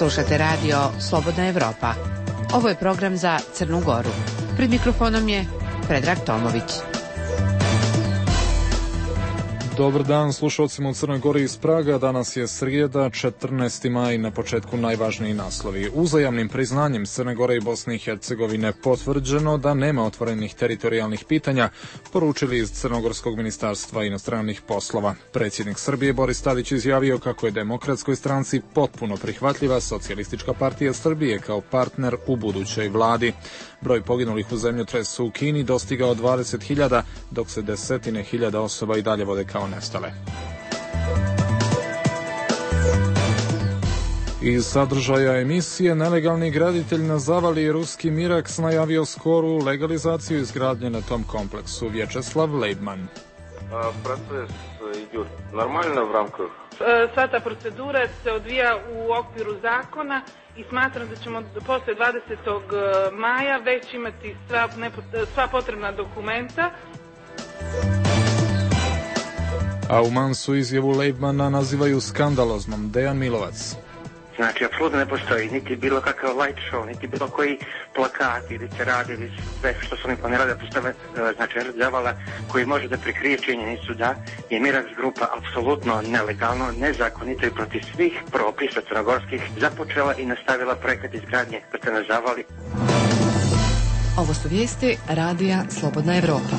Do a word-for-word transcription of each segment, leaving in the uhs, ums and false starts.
Slušate radio Slobodna Evropa. Ovo je program za Crnu Goru. Pred mikrofonom je Predrag Tomović. Dobar dan slušalcima u Crnoj Gori iz Praga. Danas je srijeda, četrnaesti maj, na početku najvažniji naslovi. Uzajamnim priznanjem Crne Gore i Bosne i Hercegovine potvrđeno da nema otvorenih teritorijalnih pitanja, poručili iz Crnogorskog ministarstva inostranih poslova. Predsjednik Srbije Boris Tadić izjavio kako je Demokratskoj stranci potpuno prihvatljiva Socijalistička partija Srbije kao partner u budućoj vladi. Broj poginulih u zemljotresu u Kini dostigao dvadeset hiljada, dok se desetine hiljada osoba i dalje vode kao nestale. Iz sadržaja emisije, nelegalni graditelj na zavali ruski Miraks najavio skoru legalizaciju izgradnje na tom kompleksu. Vječeslav Leibman. Proces ide normalno v рамках. Sva ta procedura se odvija u okviru zakona i smatram da ćemo posle dvadesetog maja već imati sva, sva potrebna dokumenta. A u Mansu izjavu Leibmana nazivaju skandaloznom. Dejan Milovac. Znači, apsolutno ne postoji niti bilo kakav light show, niti bilo koji plakati ili se radi, ili sve što su oni planirali da postave, znači, zavala koji može da prikrije činjenicu da je Miraks grupa apsolutno nelegalno, nezakonito i protiv svih propisa crnogorskih započela i nastavila projekat izgradnje na zavali. Ovo su vijesti Radija Slobodna Evropa.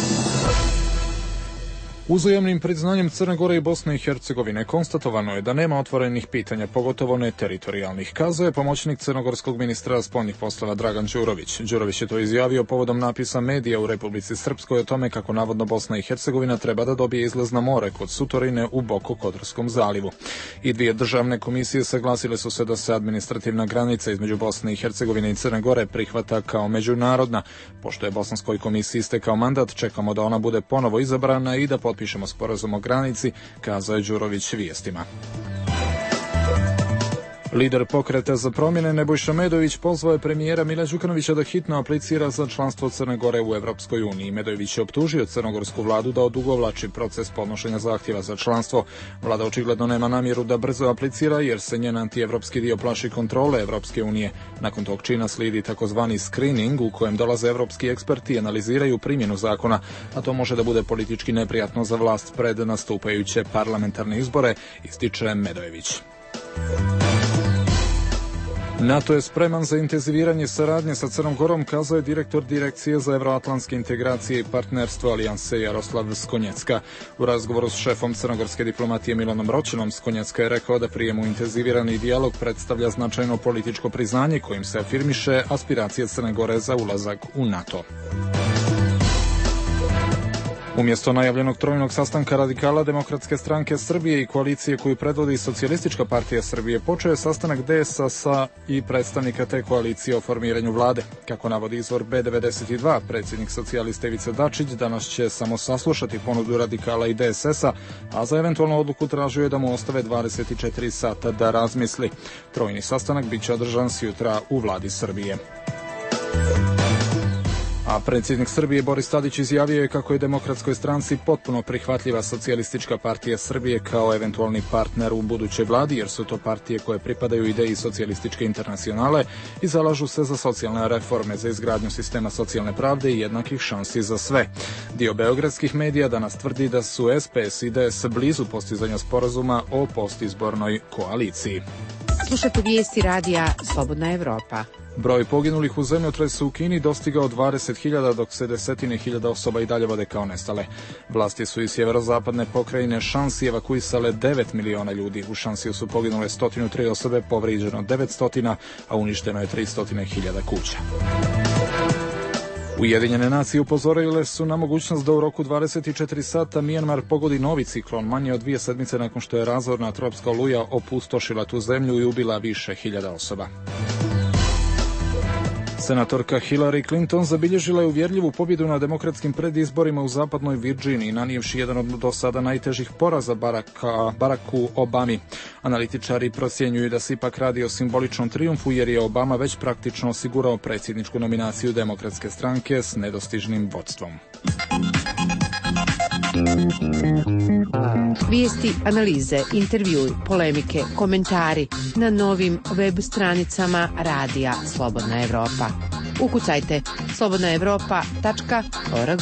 Uzajamnim priznanjem Crne Gore i Bosne i Hercegovine konstatovano je da nema otvorenih pitanja, pogotovo ne teritorijalnih, kazao je pomoćnik crnogorskog ministra spoljnih poslova Dragan Đurović. Đurović je to izjavio povodom napisa medija u Republici Srpskoj o tome kako navodno Bosna i Hercegovina treba da dobije izlaz na more kod Sutorine u Bokokotorskom zalivu. I dvije državne komisije saglasile su se da se administrativna granica između Bosne i Hercegovine i Crne Gore prihvata kao međunarodna. Pošto je Bosanskoj komisiji istekao mandat, čekamo da ona bude ponovo izabrana i da pišemo sporazum o granici, kazao je Đurović vijestima. Lider Pokreta za promjene Nebojša Medović pozvao je premijera Mila Đukanovića da hitno aplicira za članstvo Crne Gore u Evropskoj uniji. Medović je optužio crnogorsku vladu da odugovlači proces podnošenja zahtjeva za članstvo. Vlada očigledno nema namjeru da brzo aplicira jer se njen antievropski dio plaši kontrole Evropske unije. Nakon tog čina slijedi takozvani screening u kojem dolaze evropski eksperti i analiziraju primjenu zakona, a to može da bude politički neprijatno za vlast pred nastupajuće parlamentarne izbore, ističe Medojević. NATO je spreman za intenziviranje saradnje sa Crnom Gorom, kazao je direktor Direkcije za evroatlantske integracije i partnerstvo Alijanse Jaroslav Skonjecka. U razgovoru s šefom crnogorske diplomatije Milanom Roćenom, Skonjecka je rekao da prijem u intenzivirani dijalog predstavlja značajno političko priznanje kojim se afirmiše aspiracije Crne Gore za ulazak u NATO. Umjesto najavljenog trojnog sastanka radikala Demokratske stranke Srbije i koalicije koju predvodi Socijalistička partija Srbije, počeo je sastanak D S A i predstavnika te koalicije o formiranju vlade. Kako navodi izvor B devedeset dva, predsjednik socijalista Ivica Dačić danas će samo saslušati ponudu radikala i D S S-a, a za eventualnu odluku tražio je da mu ostave dvadeset četiri sata da razmisli. Trojni sastanak bit će održan sjutra u vladi Srbije. A predsjednik Srbije Boris Tadić izjavio je kako je Demokratskoj stranci potpuno prihvatljiva Socijalistička partija Srbije kao eventualni partner u budućoj vladi, jer su to partije koje pripadaju ideji socijalističke internacionale i zalažu se za socijalne reforme, za izgradnju sistema socijalne pravde i jednakih šansi za sve. Dio beogradskih medija danas tvrdi da su S P S i D S blizu postizanja sporazuma o postizbornoj koaliciji. Slušate vijesti Radija Slobodna Evropa. Broj poginulih u zemljotresu u Kini dostigao dvadeset hiljada, dok se desetine hiljada osoba i dalje vode kao nestale. Vlasti su iz sjeverozapadne pokrajine Šansi evakuisale devet miliona ljudi. U Šansiju su poginule sto tri osobe, povrijeđeno devetsto, a uništeno je tristo hiljada kuća. Ujedinjene nacije upozorile su na mogućnost da u roku dvadeset četiri sata Mijanmar pogodi novi ciklon, manje od dvije sedmice nakon što je razorna tropska oluja opustošila tu zemlju i ubila više hiljada osoba. Senatorka Hillary Clinton zabilježila je uvjerljivu pobjedu na demokratskim predizborima u zapadnoj Virginiji, nanijevši jedan od do sada najtežih poraza Baracka, Baracku Obami. Analitičari procjenjuju da se ipak radi o simboličnom trijumfu jer je Obama već praktično osigurao predsjedničku nominaciju Demokratske stranke s nedostižnim vodstvom. Vijesti, analize, intervjui, polemike, komentari na novim web stranicama Radija Slobodna Evropa. Ukucajte slobodna evropa tačka org.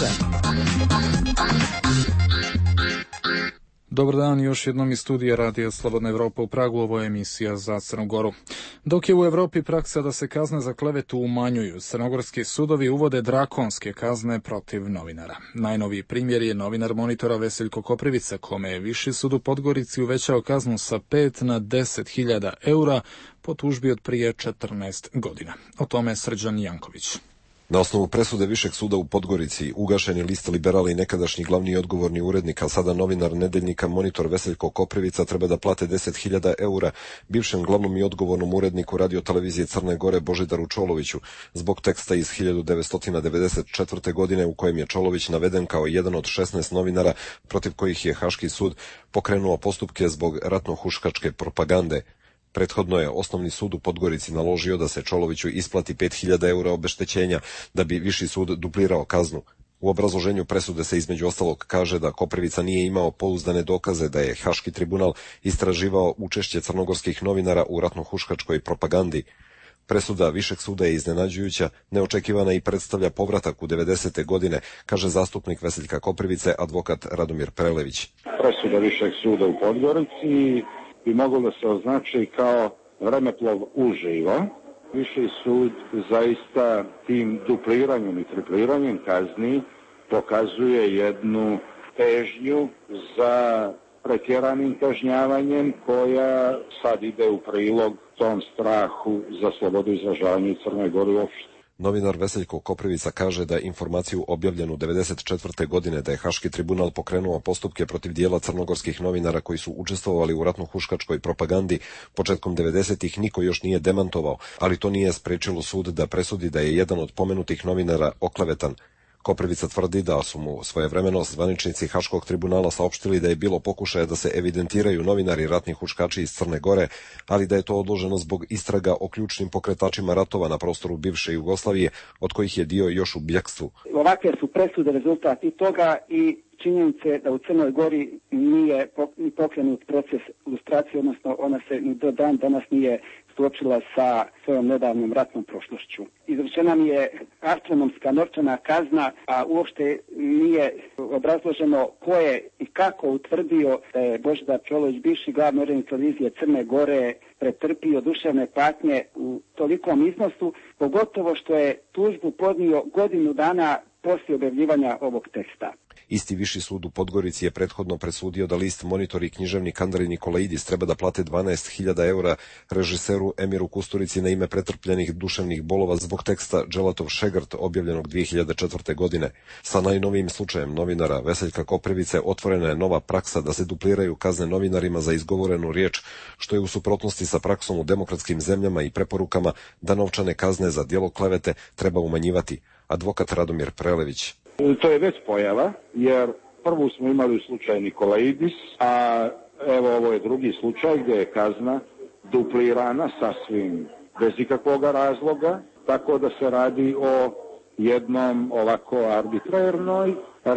Dobar dan, još jednom iz studija Radija Slobodna Evropa u Pragu, ovo je emisija za Crnu Goru. Dok je u Evropi praksa da se kazne za klevetu umanjuju, crnogorski sudovi uvode drakonske kazne protiv novinara. Najnoviji primjer je novinar Monitora Veseljko Koprivica, kome je Viši sud u Podgorici uvećao kaznu sa pet na deset hiljada eura po tužbi od prije četrnaest godina. O tome Srđan Janković. Na osnovu presude Višeg suda u Podgorici, ugašeni list Liberala i nekadašnji glavni i odgovorni urednik, a sada novinar nedeljnika Monitor Veseljko Koprivica treba da plate deset hiljada eura bivšem glavnom i odgovornom uredniku radio televizije Crne Gore Božidaru Čoloviću zbog teksta iz hiljadu devetsto devedeset četvrte. godine u kojem je Čolović naveden kao jedan od šesnaest novinara protiv kojih je Haški sud pokrenuo postupke zbog ratno-huškačke propagande. Prethodno je Osnovni sud u Podgorici naložio da se Čoloviću isplati pet hiljada eura obeštećenja da bi Viši sud duplirao kaznu. U obrazloženju presude se između ostalog kaže da Koprivica nije imao pouzdane dokaze da je Haški tribunal istraživao učešće crnogorskih novinara u ratno-huškačkoj propagandi. Presuda Višeg suda je iznenađujuća, neočekivana i predstavlja povratak u devedesete. godine, kaže zastupnik Veseljka Koprivice, advokat Radomir Prelević. Presuda Višeg suda u Podgorici bi moglo da se označi kao vremeplov uživo. Viši sud zaista tim dupliranjem i tripliranjem kazni pokazuje jednu težnju za pretjeranim kažnjavanjem koja sad ide u prilog tom strahu za slobodu izražavanja u Crnoj Gori uopšte. Novinar Veseljko Koprivica kaže da informaciju objavljenu devedeset četvrte. godine da je Haški tribunal pokrenuo postupke protiv dijela crnogorskih novinara koji su učestvovali u ratno-huškačkoj propagandi početkom devedesetih niko još nije demantovao, ali to nije sprečilo sud da presudi da je jedan od pomenutih novinara oklevetan. Koprivica tvrdi da su mu svojevremeno zvaničnici Haškog tribunala saopštili da je bilo pokušaja da se evidentiraju novinari ratni huškači iz Crne Gore, ali da je to odloženo zbog istraga o ključnim pokretačima ratova na prostoru bivše Jugoslavije, od kojih je dio još u bjekstvu. Ovakve su presude rezultat i toga i činjenice da u Crnoj Gori nije pokrenut proces lustracije, odnosno ona se ni do dan danas nije suočila sa svojom nedavnom ratnom prošlošću. Izrečena mi je astronomska novčana kazna, a uopšte nije obrazloženo ko je i kako utvrdio da je Božidar Čolović, bivši glavni urednik televizije Crne Gore, pretrpio duševne patnje u tolikom iznosu, pogotovo što je tužbu podnio godinu dana poslije objavljivanja ovog teksta. Isti Viši sud u Podgorici je prethodno presudio da list Monitor i književnik Andrej Nikolaidis treba da plate dvanaest hiljada eura režiseru Emiru Kusturici na ime pretrpljenih duševnih bolova zbog teksta Dželatov Šegrt objavljenog dvije hiljade četvrte. godine. Sa najnovijim slučajem novinara Veseljka Koprivice otvorena je nova praksa da se dupliraju kazne novinarima za izgovorenu riječ, što je u suprotnosti sa praksom u demokratskim zemljama i preporukama da novčane kazne za djelo klevete treba umanjivati. Advokat Radomir Prelević. To je već pojava, jer prvu smo imali u slučaju Nikolaidis, a evo ovo je drugi slučaj gdje je kazna duplirana sasvim bez ikakvog razloga, tako da se radi o jednom ovako arbitrarnoj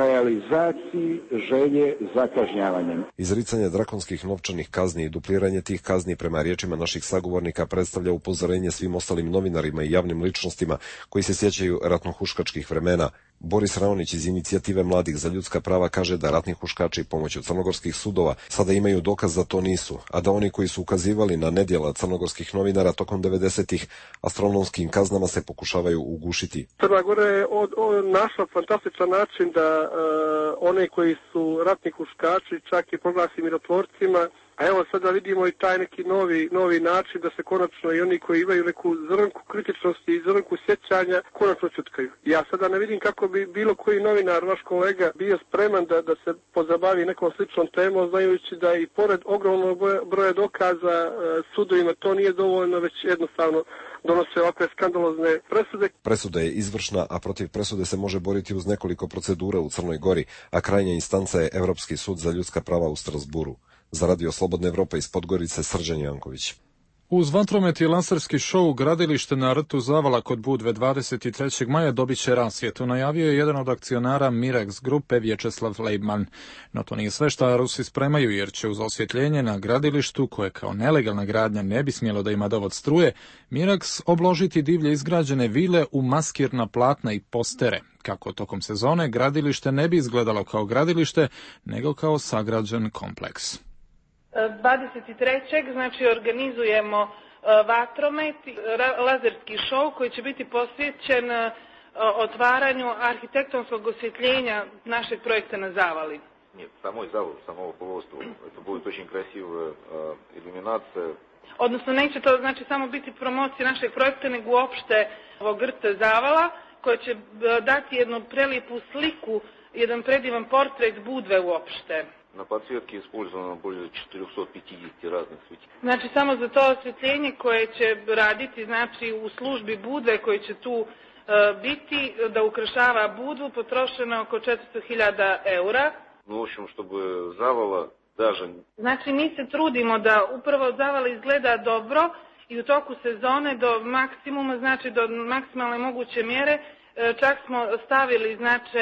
realizaciji želje za kažnjavanjem. Izricanje drakonskih novčanih kazni i dupliranje tih kazni prema riječima naših sagovornika predstavlja upozorenje svim ostalim novinarima i javnim ličnostima koji se sjećaju ratno-huškačkih vremena. Boris Raonić iz Inicijative mladih za ljudska prava kaže da ratni huškači pomoću crnogorskih sudova sada imaju dokaz da to nisu, a da oni koji su ukazivali na nedjela crnogorskih novinara tokom devedesetih astronomskim kaznama se pokušavaju ugušiti. Crna Gora je od, od našla fantastičan način da uh, one koji su ratni huškači čak i proglasi mirotvorcima. A evo sada vidimo i taj neki novi, novi način da se konačno i oni koji imaju neku zrnku kritičnosti i zrnku sjećanja konačno čutkaju. Ja sada ne vidim kako bi bilo koji novinar, vaš kolega, bio spreman da, da se pozabavi nekom sličnom temom, znajući da i pored ogromnog broja dokaza sudovima to nije dovoljno, već jednostavno donose ovakve skandalozne presude. Presuda je izvršna, a protiv presude se može boriti uz nekoliko procedura u Crnoj Gori, a krajnja instanca je Evropski sud za ljudska prava u Strasburu. Za Radio Slobodna Evropa iz Podgorice, Srđan Janković. Uz vatromet i laserski šou gradilište na rtu Zavala kod Budve dvadeset trećeg maja dobit će rasvjetu, najavio je jedan od akcionara Mirex grupe Vječeslav Leibman. No to nije sve što Rusi spremaju, jer će uz osvjetljenje na gradilištu, koje kao nelegalna gradnja ne bi smjelo da ima dovod struje, Mirex obložiti divlje izgrađene vile u maskirna platna i postere, kako tokom sezone gradilište ne bi izgledalo kao gradilište, nego kao sagrađen kompleks. dvadeset trećeg znači organizujemo vatromet, lazerski šou koji će biti posvećen otvaranju arhitektonskog osvjetljenja našeg projekta na Zavali. Нет, самой Завал, самого полуострова. Это будет очень красивая иллюминация. Odnosno neće to znači samo biti promocija našeg projekta, nego uopšte ovog rta Zavala, koja će dati jednu prelijepu sliku, jedan predivan portret Budve uopšte. Na подсветке использовано более четыреста пятьдесят разных светил. Znači samo za to osvjetljenje koje će raditi znači u službi Budve koji će tu uh, biti da ukrašava Budvu potrošeno oko četiristo hiljada eura. Ну, в общем, чтобы Zavala даже... Znači mi se trudimo da upravo Zavala izgleda dobro i u toku sezone do maksimuma, znači do maksimalne moguće mjere. Čak smo stavili znači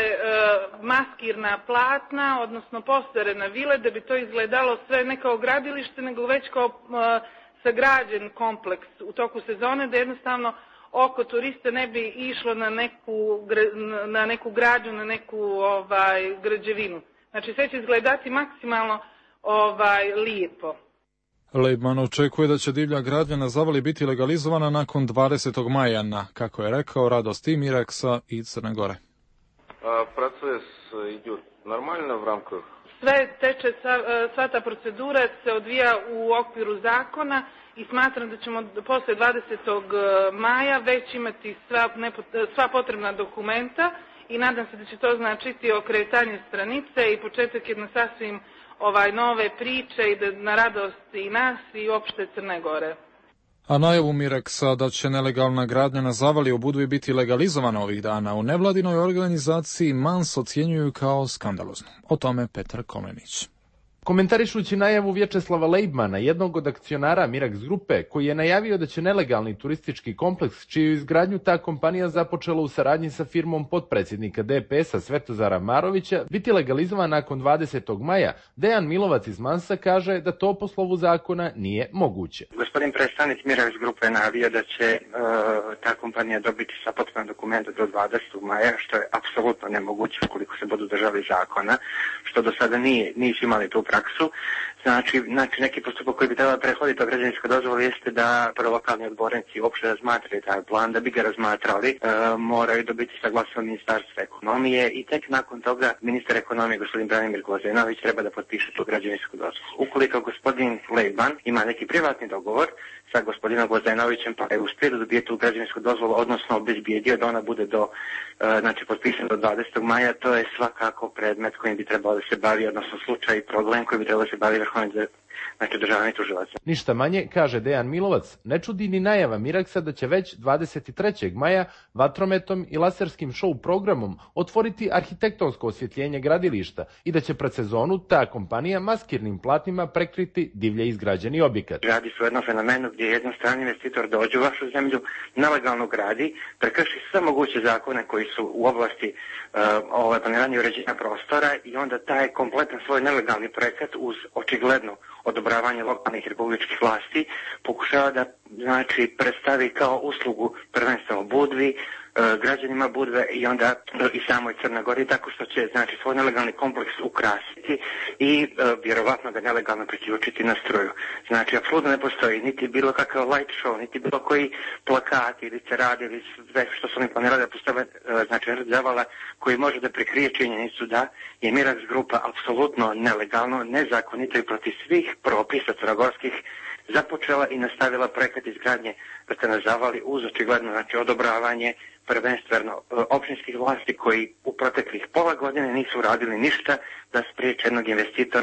maskirna platna, odnosno postere na vile, da bi to izgledalo sve ne kao gradilište, nego već kao sagrađen kompleks u toku sezone, da jednostavno oko turista ne bi išlo na neku, na neku gradnju, na neku ovaj, građevinu. Znači sve će izgledati maksimalno ovaj, lijepo. Leibman očekuje da će divlja gradnja na Zavali biti legalizovana nakon dvadesetog maja na, kako je rekao, radost i Mirexa i Crne Gore. A proces ide normalno u рамках? Sve teče, sva ta procedura se odvija u okviru zakona i smatram da ćemo posle dvadesetog maja već imati sva, nepo, sva potrebna dokumenta i nadam se da će to značiti okretanje stranice i početak jedne sasvim ovaj nove priče i da na radost i nas i uopšte Crne Gore. A najavu Mirexa da će nelegalna gradnja na Zavali u Budvi biti legalizovana ovih dana u nevladinoj organizaciji Mans ocjenjuju kao skandaloznu. O tome Petar Komlenić. Komentarišući najavu Vječeslava Leibmana, jednog od akcionara Mirex grupe, koji je najavio da će nelegalni turistički kompleks, čiju izgradnju ta kompanija započela u saradnji sa firmom potpredsjednika D P S-a Svetozara Marovića, biti legalizovan nakon dvadesetog maja, Dejan Milovac iz Mansa kaže da to po slovu zakona nije moguće. Gospodin predstavnik Mirex grupe je najavio da će uh, ta kompanija dobiti sva potrebna dokumenta do dvadesetog maja, što je apsolutno nemoguće ukoliko se budu držali zakona, što do sada nije, nisu imali tu praksu. Znači, znači neki postupak koji bi trebalo prehoditi o građevinskoj dozvoli jeste da prvo lokalni odbornici uopšte razmatrali taj plan, da bi ga razmatrali, e, moraju dobiti saglasnost Ministarstva ekonomije i tek nakon toga ministar ekonomije gospodin Branimir Gvozenović treba da potpiše tu građevinsku dozvolu. Ukoliko gospodin Leibman ima neki privatni dogovor sa gospodinom Gvozenovićem pa je uspio da dobije tu građevinsku dozvolu, odnosno obezbijedio da ona bude do, e, znači potpisana do dvadesetog maja, to je svakako predmet kojim bi trebalo da se bavi, odnosno slučaj i problem koji bi trebalo da se bavi vrhovni znači državni tužilac. Ništa manje, kaže Dejan Milovac, ne čudi ni najava Mirexa da će već dvadeset trećeg maja vatrometom i laserskim show programom otvoriti arhitektonsko osvjetljenje gradilišta i da će pred sezonu ta kompanija maskirnim platnima prekriti divlje izgrađeni objekat. Radi se o jednom fenomenu gdje jedan strani investitor dođe u vašu zemlju, nelegalno gradi, prekrši sve moguće zakone koji su u oblasti uh, ovaj, planiranja i uređenja prostora i onda taj kompletan svoj nelegalni projekat uz očigledno odobravanje lokalnih i republičkih vlasti pokušava da znači predstavi kao uslugu prvenstveno Budvi, građanima Budve i onda i samoj Crnoj Gori, tako što će znači svoj nelegalni kompleks ukrasiti i e, vjerovatno ga nelegalno priključiti na struju. Znači, apsolutno ne postoji niti bilo kakav light show, niti bilo koji plakati ili cerade ili sve što su oni planirali da postave, e, znači Zavala, koji može da prekrije činjenicu da je Mirex grupa apsolutno nelegalno, nezakonito i protiv svih propisa crnogorskih započela i nastavila projekat izgradnje vrta na Zavali uz očigledno znači odobravanje prvenstveno općinskih vlasti koji u proteklih pola godine nisu radili ništa da spriječe jednog investitora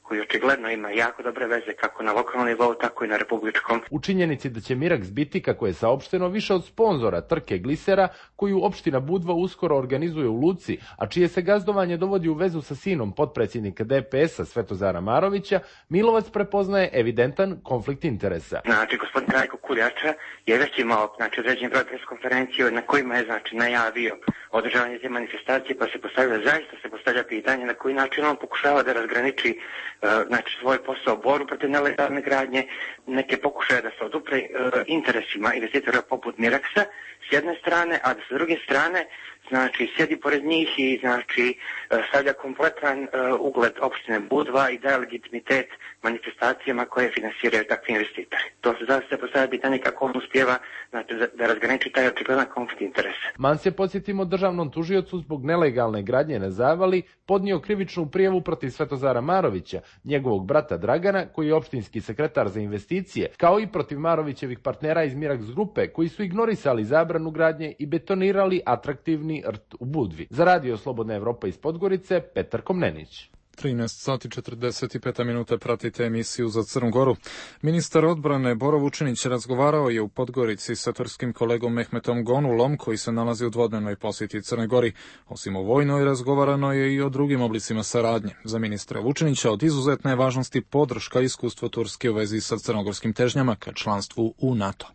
koji očigledno ima jako dobre veze kako na lokalnom nivou, tako i na republičkom. U činjenici da će Mirax biti, kako je saopšteno, više od sponzora trke glisera koju opština Budva uskoro organizuje u Luci, a čije se gazdovanje dovodi u vezu sa sinom potpredsjednika D P S-a Svetozara Marovića, Milovac prepoznaje evidentan konflikt interesa. Znači, gospodin Rajko Kuljača je već imao znači, određen broj preskonferencije na kojima je znači, najavio održavanje te manifestacije, pa se postavlja, zaista se postavlja pitanje na koji način on pokušava da razgraniči uh, znači, svoj posao boru protiv nelegalne gradnje, neke pokušaje da se odupre uh, interesima investitora poput Miraxa s jedne strane, a da s druge strane znači sjedi pored njih i znači stavlja kompletan uh, ugled opštine Budva i daje legitimitet manifestacijama koje finansiraju takvi investitori. To se zaista postavlja pitanje kako on uspijeva znači, da, da razgraniči taj očigledan konflikt interesa. Mans je, podsjetimo, državnom tužiocu zbog nelegalne gradnje na Zavali podnio krivičnu prijavu protiv Svetozara Marovića, njegovog brata Dragana, koji je opštinski sekretar za investicije, kao i protiv Marovićevih partnera iz Mirax grupe, koji su ignorisali zabranu gradnje i betonirali atraktivni rt u Budvi. Za Radio Slobodna Evropa iz Podgorice, Petar Komnenić. trinaest sati četrdeset pet minuta pratite emisiju za Crnu Goru. Ministar odbrane Boro Vučinić razgovarao je u Podgorici sa turskim kolegom Mehmetom Gonulom, koji se nalazi u dvodnevnoj posjeti Crnoj Gori. Osim o vojnoj, razgovarano je i o drugim oblicima saradnje. Za ministra Vučinića od izuzetne je važnosti podrška i iskustvo Turske u vezi sa crnogorskim težnjama ka članstvu u NATO.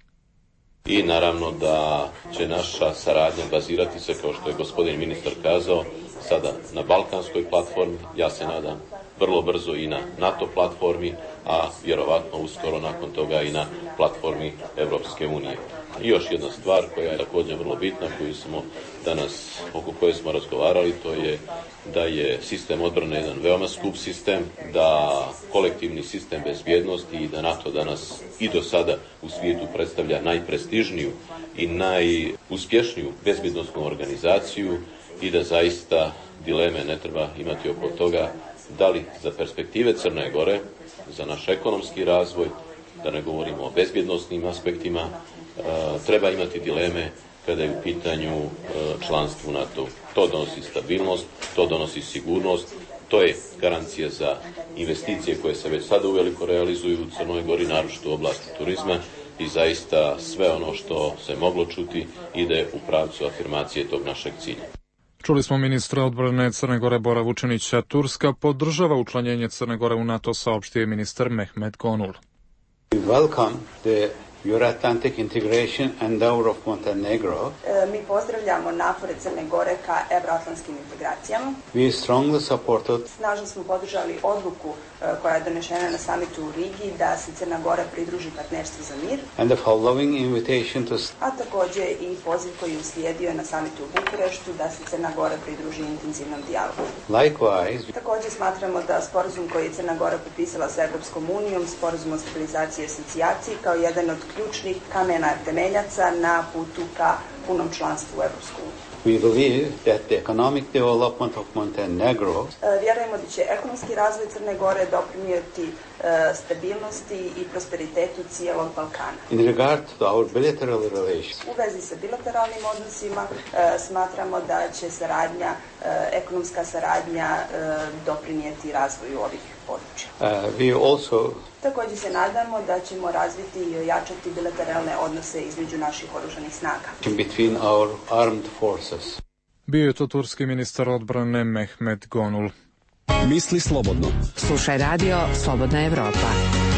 I naravno da će naša saradnja bazirati se, kao što je gospodin ministar kazao, sada na balkanskoj platformi, ja se nadam vrlo brzo i na NATO platformi, a vjerovatno uskoro nakon toga i na platformi Evropske unije. I još jedna stvar koja je također vrlo bitna, koju smo danas, oko koje smo razgovarali, to je da je sistem odbrane jedan veoma skup sistem, da kolektivni sistem bezbjednosti i da NATO danas i do sada u svijetu predstavlja najprestižniju i najuspješniju bezbjednosnu organizaciju i da zaista dileme ne treba imati oko toga da li za perspektive Crne Gore, za naš ekonomski razvoj, da ne govorimo o bezbjednosnim aspektima, treba imati dileme kada je u pitanju članstvu NATO. To donosi stabilnost, to donosi sigurnost, to je garancija za investicije koje se već sada uveliko realizuju u Crnoj Gori, naročito u oblasti turizma, i zaista sve ono što se moglo čuti ide u pravcu afirmacije tog našeg cilja. Čuli smo ministra odbrane Crne Gore Bora Vučinića. Turska podržava učlanjenje Crne Gore u NATO, saopštio je ministar Mehmet Gonul. We welcome the Euro-Atlantic integration endeavor of Montenegro. E, mi pozdravljamo napore Crne Gore ka evroatlantskim integracijama. We strongly supported. Snažno smo podržali odluku e, koja je donešena na samitu u Rigi da se Crna Gora pridruži partnerstvu za mir. And the following invitation to... A također i poziv koji je uslijedio na samitu u Bukureštu da se Crna Gora pridruži intenzivnom dijalogu. Likewise. Također smatramo da sporazum koji je Crna Gora potpisala sa Evropskom unijom, sporazum o stabilizaciji i asocijaciji, kao jedan od ključnih kamena temeljaca na putu ka punom članstvu u Evropsku uniju. We believe that the economic development of Montenegro e, vjerujemo da će ekonomski razvoj Crne Gore doprinijeti e, stabilnosti i prosperitetu cijelog Balkana. In regard to our bilateral relations, u vezi sa bilateralnim odnosima e, smatramo da će saradnja, e, ekonomska saradnja e, doprinijeti razvoju ovih područja. Uh, we also Također se nadamo da ćemo razviti i ojačati bilateralne odnose između naših oružanih snaga. Between our armed forces. Bio je to turski ministar odbrane Mehmet Gonul. Misli slobodno. Slušaj radio Slobodna Evropa.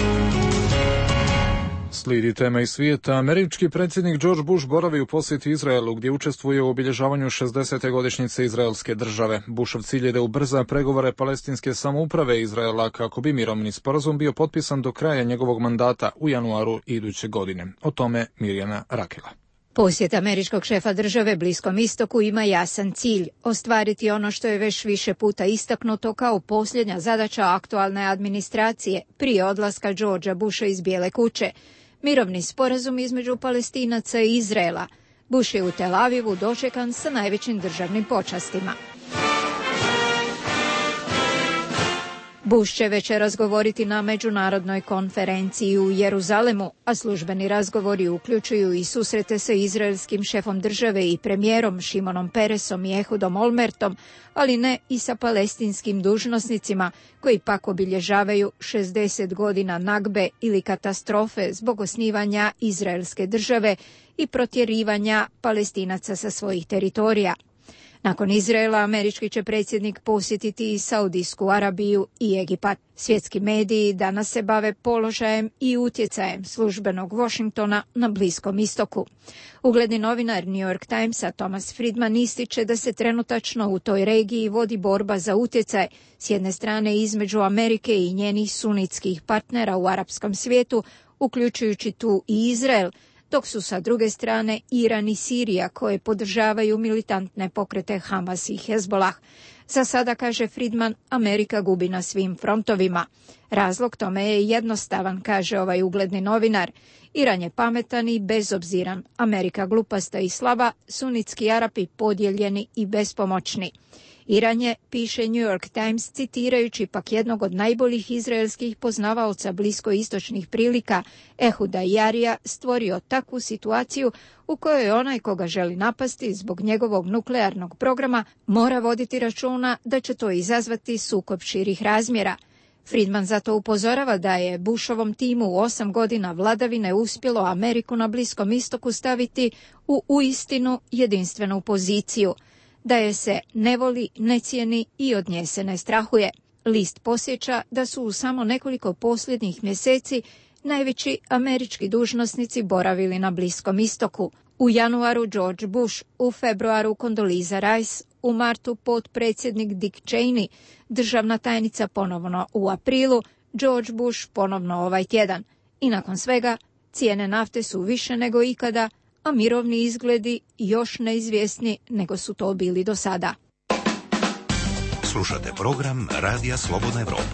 Slijedi tema iz svijeta. Američki predsjednik George Bush boravi u posjeti Izraelu gdje učestvuje u obilježavanju šezdesete godišnjice izraelske države. Bushov cilj je da ubrza pregovore palestinske samouprave Izraela kako bi mirovni sporazum bio potpisan do kraja njegovog mandata u januaru iduće godine. O tome Mirjana Rakela. Posjet američkog šefa države Bliskom istoku ima jasan cilj – ostvariti ono što je već više puta istaknuto kao posljednja zadaća aktualne administracije prije odlaska Georgea Busha iz Bijele kuće. Mirovni sporazum između Palestinaca i Izraela. Bush je u Tel Avivu dočekan sa najvećim državnim počastima. Bush će večeras govoriti na međunarodnoj konferenciji u Jeruzalemu, a službeni razgovori uključuju i susrete sa izraelskim šefom države i premijerom Šimonom Peresom i Ehudom Olmertom, ali ne i sa palestinskim dužnosnicima koji pak obilježavaju šezdeset godina nagbe ili katastrofe zbog osnivanja izraelske države i protjerivanja Palestinaca sa svojih teritorija. Nakon Izraela, američki će predsjednik posjetiti i Saudijsku Arabiju i Egipat. Svjetski mediji danas se bave položajem i utjecajem službenog Washingtona na Bliskom istoku. Ugledni novinar New York Timesa Thomas Friedman ističe da se trenutačno u toj regiji vodi borba za utjecaj, s jedne strane između Amerike i njenih sunitskih partnera u arapskom svijetu, uključujući tu i Izrael, dok su sa druge strane Iran i Sirija koje podržavaju militantne pokrete Hamas i Hezbolah. Za sada, kaže Friedman, Amerika gubi na svim frontovima. Razlog tome je jednostavan, kaže ovaj ugledni novinar. Iran je pametan i bezobziran, Amerika glupasta i slaba, sunitski Arapi podijeljeni i bespomoćni. Iran je, piše New York Times, citirajući pak jednog od najboljih izraelskih poznavaoca bliskoistočnih prilika, Ehuda Jarija, stvorio takvu situaciju u kojoj onaj koga želi napasti zbog njegovog nuklearnog programa mora voditi računa da će to izazvati sukob širih razmjera. Friedman zato upozorava da je Bushovom timu u osam godina vladavine uspjelo Ameriku na Bliskom istoku staviti u uistinu jedinstvenu poziciju, da je se ne voli, ne cijeni i od nje se ne strahuje. List podsjeća da su u samo nekoliko posljednjih mjeseci najveći američki dužnosnici boravili na Bliskom istoku. U januaru George Bush, u februaru Condoleezza Rice, u martu potpredsjednik Dick Cheney, državna tajnica ponovno u aprilu, George Bush ponovno ovaj tjedan. I nakon svega, cijene nafte su više nego ikada, a mirovni izgledi još neizvjesni nego su to bili do sada. Slušate program Radija Slobodna Evropa.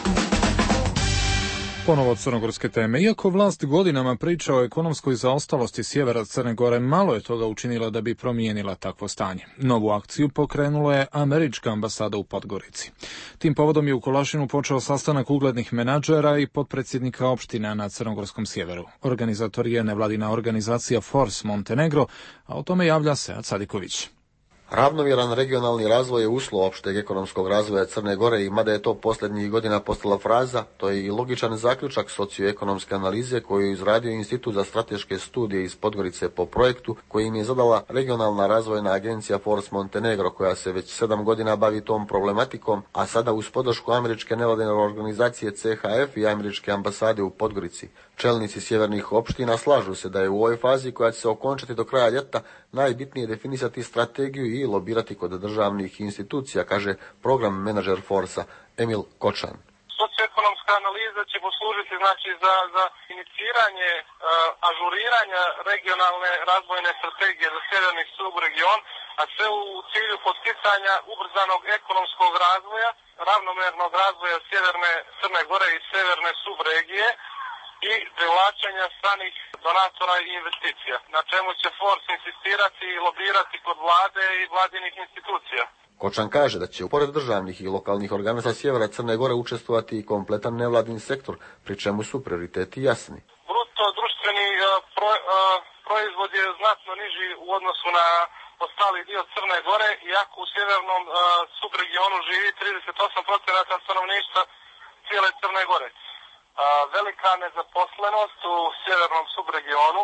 Ponovo crnogorske teme. Iako vlast godinama priča o ekonomskoj zaostalosti sjevera Crne Gore, malo je toga učinila da bi promijenila takvo stanje. Novu akciju pokrenula je američka ambasada u Podgorici. Tim povodom je u Kolašinu počeo sastanak uglednih menadžera i potpredsjednika opština na crnogorskom sjeveru. Organizator je nevladina organizacija Force Montenegro, a o tome javlja Sead Sadiković. Ravnomjeran regionalni razvoj je uslov opšteg ekonomskog razvoja Crne Gore i mada je to posljednjih godina postala fraza, to je i logičan zaključak socioekonomske analize koju je izradio Institut za strateške studije iz Podgorice po projektu koji im je zadala regionalna razvojna agencija Force Montenegro koja se već sedam godina bavi tom problematikom, a sada uz podršku američke nevladine organizacije C H F i američke ambasade u Podgorici. Čelnici sjevernih opština slažu se da je u ovoj fazi koja će se okončati do kraja ljeta najbitnije definisati strategiju i lobirati kod državnih institucija, kaže program menadžer Forsa Emil Kočan. Socioekonomska analiza će poslužiti znači za, za iniciranje uh, ažuriranja regionalne razvojne strategije za sjeverni subregion, a sve u cilju podsticanja ubrzanog ekonomskog razvoja, ravnomernog razvoja sjeverne Crne Gore i sjeverne subregije i privlačenja stranih donatora i investicija, na čemu će Force insistirati i lobirati kod vlade i vladinih institucija. Kočan kaže da će pored državnih i lokalnih organa sa sjevera Crne Gore učestvovati i kompletan nevladin sektor, pri čemu su prioriteti jasni. Bruto društveni uh, pro, uh, proizvod je znatno niži u odnosu na ostali dio Crne Gore, iako u sjevernom uh, subregionu živi trideset osam posto stanovništva cijele Crne Gore. Uh, velika nezaposlenost u sjevernom subregionu,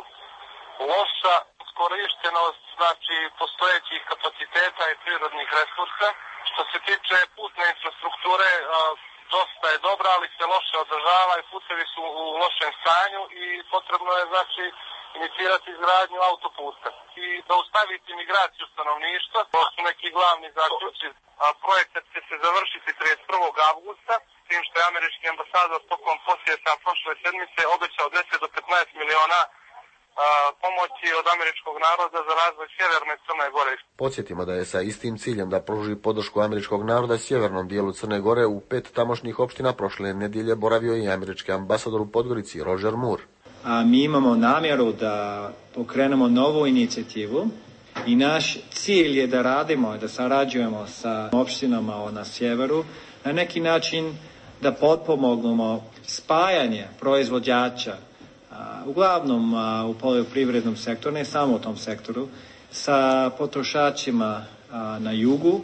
loša iskorištenost znači postojećih kapaciteta i prirodnih resursa. Što se tiče putne infrastrukture, uh, dosta je dobra, ali se loše održava i putevi su u lošem stanju i potrebno je znači inicirati izgradnju autoputa i zaustaviti migraciju stanovništva. To su neki glavni zaključci. Projekat će se završiti trideset prvog avgusta, tim što je američki ambasador tokom posjeta prošle sedmice obećao deset do petnaest miliona a, pomoći od američkog naroda za razvoj sjeverne Crne Gore. Podsjetimo da je sa istim ciljem da pruži podršku američkog naroda sjevernom dijelu Crne Gore u pet tamošnjih opština prošle nedjelje boravio i američki ambasador u Podgorici Roger Moore. A mi imamo namjeru da pokrenemo novu inicijativu i naš cilj je da radimo i da sarađujemo sa opštinama na sjeveru, na neki način da potpomognemo spajanje proizvođača, uglavnom u poljoprivrednom sektoru, ne samo u tom sektoru, sa potrošačima na jugu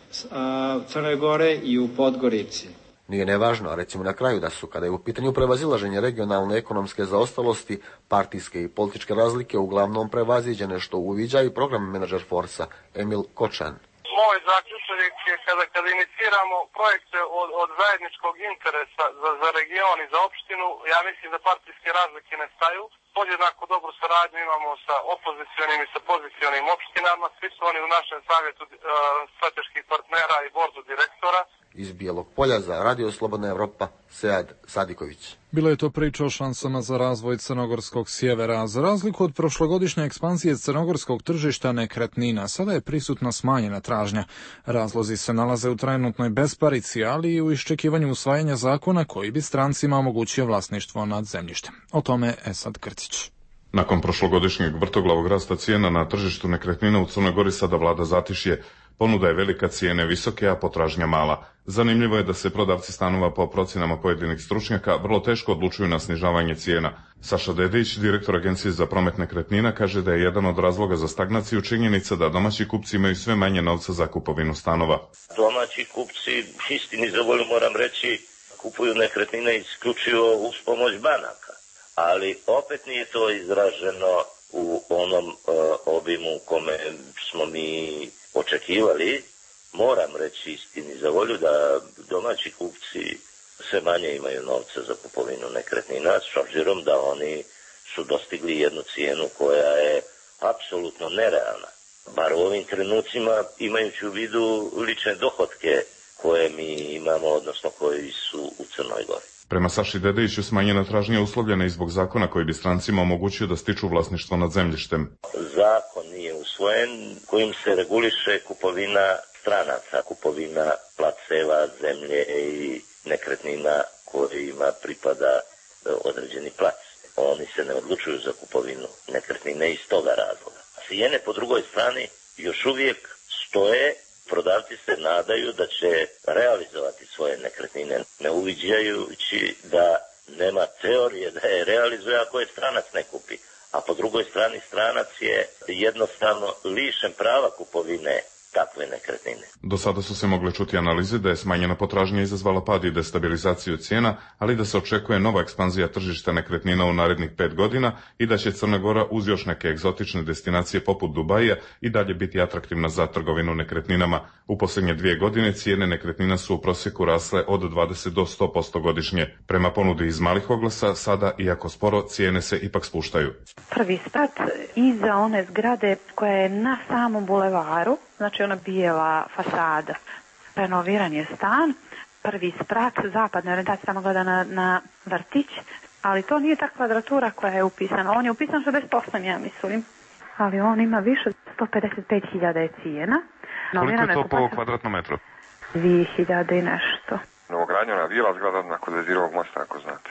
Crne Gore i u Podgorici. Nije nevažno, a recimo na kraju da su, kada je u pitanju prevazilaženje regionalne ekonomske zaostalosti, partijske i političke razlike uglavnom prevaziđene, što uviđa i program menadžer Forsa Emil Kočan. Moj zaključak je kada, kada iniciramo projekte od, od zajedničkog interesa za, za region i za opštinu, ja mislim da partijske razlike ne staju. Podjednako dobru saradnju imamo sa opozicionim i sa pozicionim opštinama. Svi su oni u našem savjetu uh, strateških partnera i bordu direktora. Iz Bijelog Polja za Radio Slobodna Evropa, Sead Sadiković. Bila je to priča o šansama za razvoj crnogorskog sjevera. Za razliku od prošlogodišnje ekspanzije crnogorskog tržišta nekretnina, sada je prisutna smanjena tražnja. Razlozi se nalaze u trenutnoj besparici, ali i u iščekivanju usvajanja zakona koji bi strancima omogućio vlasništvo nad zemljištem. O tome Esad Krcić. Nakon prošlogodišnjeg vrtoglavog rasta cijena na tržištu nekretnina u Crnoj Gori sada vlada zatišje. Ponuda je velika, cijene visoke, a potražnja mala. Zanimljivo je da se prodavci stanova po procjenama pojedinih stručnjaka vrlo teško odlučuju na snižavanje cijena. Saša Dedić, direktor Agencije za promet nekretnina, kaže da je jedan od razloga za stagnaciju činjenica da domaći kupci imaju sve manje novca za kupovinu stanova. Domaći kupci, istini za volju moram reći, kupuju nekretnine isključivo uz pomoć banaka. Ali opet nije to izraženo u onom uh, obimu u kome smo mi očekivali. Moram reći istini za volju da domaći kupci sve manje imaju novca za kupovinu nekretnina, s obzirom da oni su dostigli jednu cijenu koja je apsolutno nerealna. Bar u ovim trenucima, imajući u vidu lične dohotke koje mi imamo, odnosno koji su u Crnoj Gori. Prema Saši Dediću, smanjena tražnja uslovljena i zbog zakona koji bi strancima omogućio da stiču vlasništvo nad zemljištem. Zakon nije usvojen kojim se reguliše kupovina stranaca, kupovina placeva, zemlje i nekretnina kojima pripada određeni plac. Oni se ne odlučuju za kupovinu nekretnine iz toga razloga. Cijene po drugoj strani još uvijek stoje. Prodavci se nadaju da će realizovati svoje nekretnine, ne uviđajući da nema teorije da je realizuje ako je stranac ne kupi. A po drugoj strani stranac je jednostavno lišen prava kupovine takve nekretnine. Do sada su se mogle čuti analize da je smanjena potražnja izazvala pad i destabilizaciju cijena, ali da se očekuje nova ekspanzija tržišta nekretnina u narednih pet godina i da će Crna Gora uz još neke egzotične destinacije poput Dubaija i dalje biti atraktivna za trgovinu nekretninama. U posljednje dvije godine cijene nekretnina su u prosjeku rasle od dvadeset do sto posto godišnje. Prema ponudi iz malih oglasa, sada, iako sporo, cijene se ipak spuštaju. Prvi sprat iza one zgrade koja je na samom bulevaru, znači ona bijela fasada. Renoviran je stan, prvi sprat, zapadna orijentacija, tamo gleda na, na vrtić, ali to nije ta kvadratura koja je upisana. On je upisan šezdeset osam, ja mislim, ali on ima više od sto pedeset pet hiljada je cijena. Koliko je to po kvadratnom metru? dvije hiljade i nešto. Novogradnjena vila zgrada nakon Vezirovog mosta, ako znate.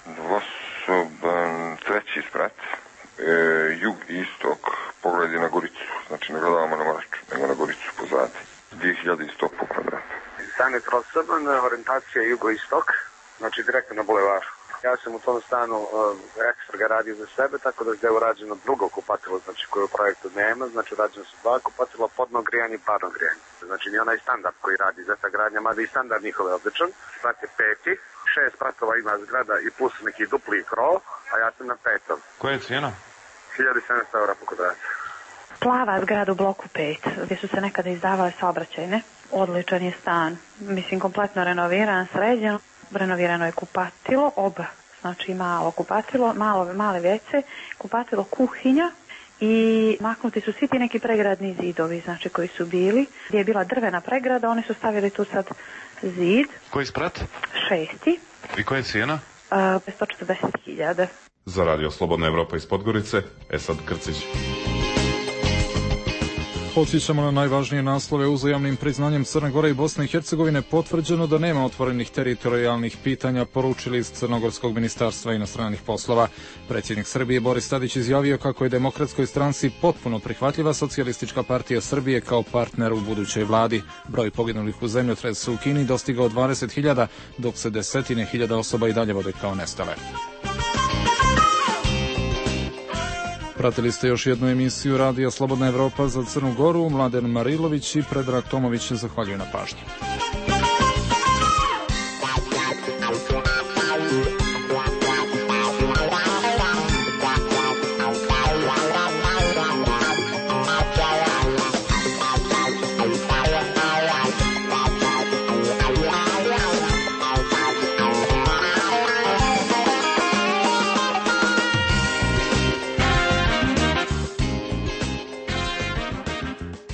Dvosoban treći sprat, e, jug i istok, pogledi na Goricu, znači ne gledamo na Moraču, nego na Goricu pozadi, dvije hiljade sto po kvadratu. Stan je trosoban, orijentacija je jugo-istok, znači direktno na bulevaru. Ja sam u tom stanu uh, ekstra ga radio za sebe, tako da je urađeno drugo kupatilo, znači koje u projektu nema, znači urađeno su dva kupatila, podno grijanje i parno grijanje. Znači nije onaj standard koji radi za ta gradnja, mada i standard njihove je odličan. Sprat je peti, šest spratova ima zgrada i plus neki dupli krov, a ja sam na petom. Koja je cijena? hiljadu sedamsto eura po kvadratu. Plava zgrada u bloku pet, gdje su se nekada izdavale saobraćajne. Odličan je stan, mislim kompletno renoviran, sređen. Renovirano je kupatilo, oba, znači malo kupatilo, malo, male vece, kupatilo, kuhinja i maknuti su svi ti neki pregradni zidovi, znači koji su bili. Gdje je bila drvena pregrada, oni su stavili tu sad zid. Koji sprat? Šesti. I koja je cijena? Uh, sto četrdeset hiljada. Za Radio Slobodna Evropa iz Podgorice, Esad Krcić. Podsjećamo na najvažnije naslove. Uzajamnim priznanjem Crne Gore i Bosne i Hercegovine potvrđeno da nema otvorenih teritorijalnih pitanja, poručili iz Crnogorskog ministarstva inostranih poslova. Predsjednik Srbije Boris Tadić izjavio kako je Demokratskoj stranci potpuno prihvatljiva Socijalistička partija Srbije kao partner u budućoj vladi. Broj poginulih u zemljotresu u Kini dostigao dvadeset hiljada, dok se desetine hiljada osoba i dalje vode kao nestale. Pratili ste još jednu emisiju Radija Slobodna Evropa za Crnu Goru. Mladen Marilović i Predrag Tomović zahvaljuju na pažnji.